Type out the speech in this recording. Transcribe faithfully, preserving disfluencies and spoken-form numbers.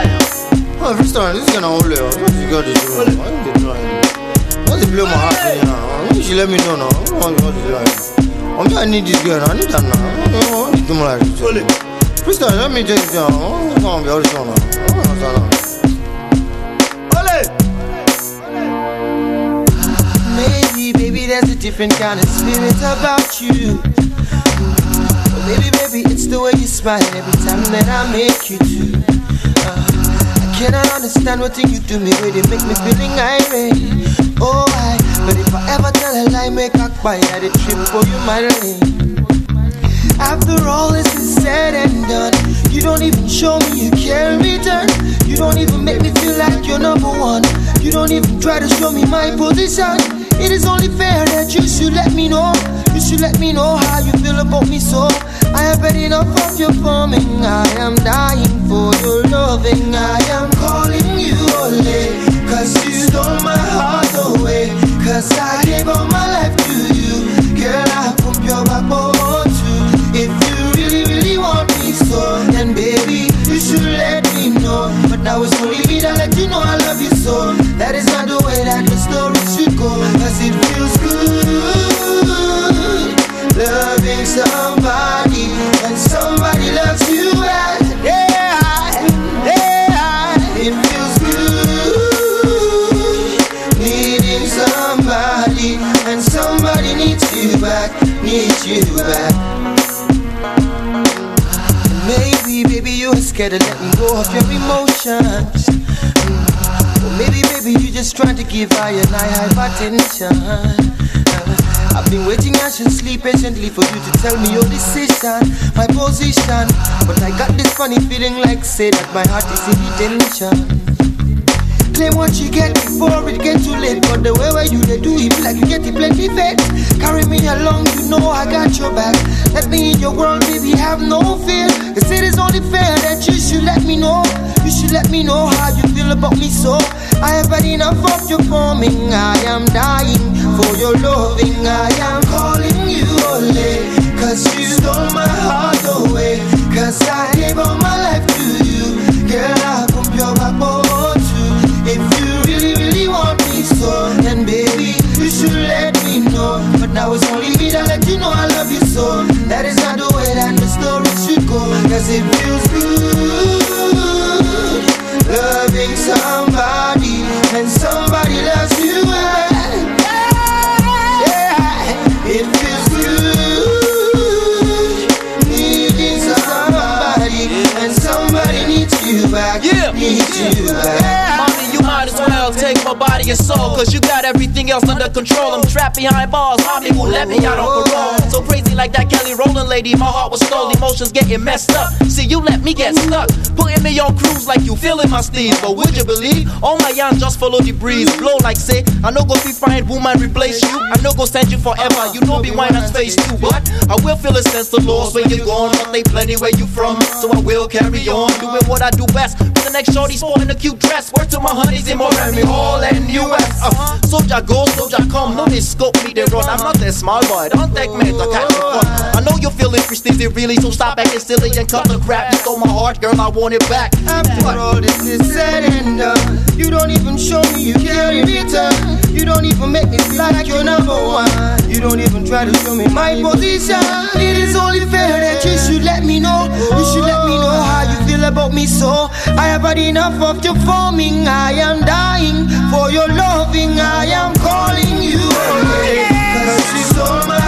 Oh, first time, this is gonna hold you. What you got to do? Why you trying? What's the blow my heart for you now? You should let me know now. What you doing? I mean, I need this girl. I need that now. What you doing like this? First time, let me take it down. What's going to be all this one now? What's that now? Maybe, baby, there's a different kind of spirit about you. But baby, baby, it's the way you smile every time that I make you do. Uh, I cannot understand what thing you do me where they make me feeling irate. Oh, I, but if I ever tell a lie, make a quiet at a trip for you, my lane. After all this is said and done, you don't even show me you care in return. You don't even make me feel like you're number one. You don't even try to show me my position. It is only fair that you should let me know. You should let me know how you feel about me, so I have had enough of your forming. I am dying for your loving. I am calling you Ole, cause you stole my heart away. Cause I gave all my life to you. Girl, I pump your backbone too. If you really, really want me so, then baby, you should let me know. But now it's only me that let you know I love you so. That is not the way that the story should go. Cause it feels good loving somebody and somebody loves you back. Yeah, yeah. It feels good needing somebody and somebody needs you back, needs you back. Maybe, baby, you're scared to let me go of your emotions. Or maybe, baby, you just trying to give I and I high attention. I've been waiting, I should sleep patiently for you to tell me your decision, my position. But I got this funny feeling like say that my heart is in detention. Claim what you get before it get too late. But the way where you they do it like you get it plenty fed. Carry me along, you know I got your back. Let me in your world, baby, have no fear. Cause it is only fair that you should let me know. You should let me know how you feel about me so. I have had enough of your forming. I am dying for your loving. I am calling you Ole, cause you stole my heart away. Cause I gave all my life to you. Girl, I pump your backbone too. If you really, really want me so, then baby, you should let me know. But now it's only me that let you know I love you so. That is not the way that the story should go. Cause it feels good loving somebody and somebody loves you back. Yeah, it feels good needing somebody and somebody needs you back, yeah. Needs you back. Yeah. Mommy, you might as well take my body and soul, cause you got everything else under control. I'm trapped behind bars, mommy won't let me out on parole. So crazy like that Kelly Rowland lady, my heart was stole, emotions getting messed up. See, you let me get stuck, putting me on cruise like you feeling my steez. But would you believe, all my yarn just follow the breeze. Blow like say, I no go be fine, woman replace you. I no go send you forever, you know be wine and face too. But I will feel a sense of loss when you're gone, but they plenty where you from. So I will carry on, doing what I do best. For the next shorty sporting a cute dress, word to my honeys in Miami Hall and U S uh, Soldier go, soldier come, no they scope me, they run. I'm not that small boy, don't take me to catch the fun. I know you feel interested really, so stop acting silly and cut the crap. You stole my heart, girl, I want it back. After what? All this is said and done, you don't even show me you care in return. You don't even make me feel like you're number one. You don't even try to show me my position. It is only fair that you should let me know. You should let me know how you feel about me so. I have had enough of your forming. I am dying for your loving. I am calling you away, cause you stole my